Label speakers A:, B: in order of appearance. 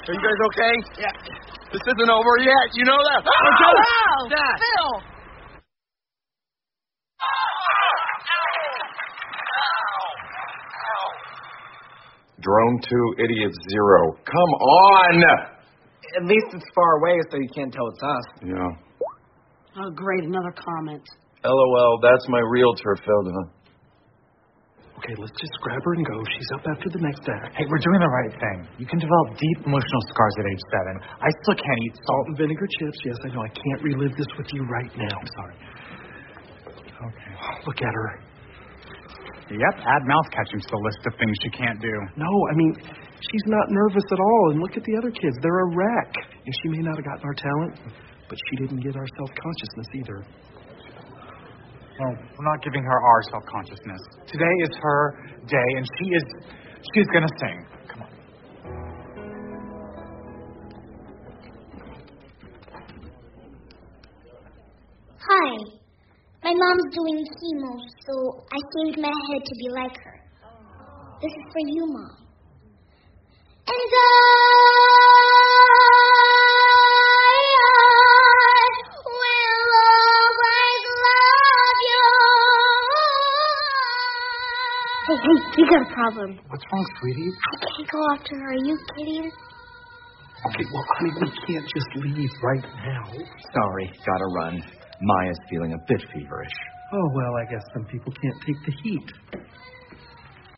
A: Are you guys okay?
B: Yeah.
A: This isn't over yet. You know that.
B: Oh,
C: Dad.
B: Phil!
D: Drone 2, Idiot 0. Come on!
C: At least it's far away so you can't tell it's us.
D: Yeah.
B: Oh, great, another comment.
D: LOL, that's my realtor, Felda.
A: Okay, let's just grab her and go. She's up after the next act.
E: Hey, we're doing the right thing. You can develop deep emotional scars at age 7. I still can't eat
A: Salt and vinegar chips. Yes, I know. I can't relive this with you right now. I'm sorry.
E: Okay.
A: Look at her.
E: Yep, add mouth catching to the list of things she can't do.
A: No, I mean, she's not nervous at all. And look at the other kids. They're a wreck. And she may not have gotten our talent, but she didn't get our self-consciousness either.
E: Well, we're not giving her our self-consciousness. Today is her day, and she's gonna sing. Come on.
F: Hi. My mom's doing chemo, so I shaved my head to be like her. This is for you, Mom. And I will always love you. Hey, you got a problem.
A: What's wrong, sweetie?
F: I can't go after her. Are you kidding?
A: Okay, well, honey, we can't just leave right now.
G: Sorry, gotta run. Maya's feeling a bit feverish.
A: Oh, well, I guess some people can't take the heat.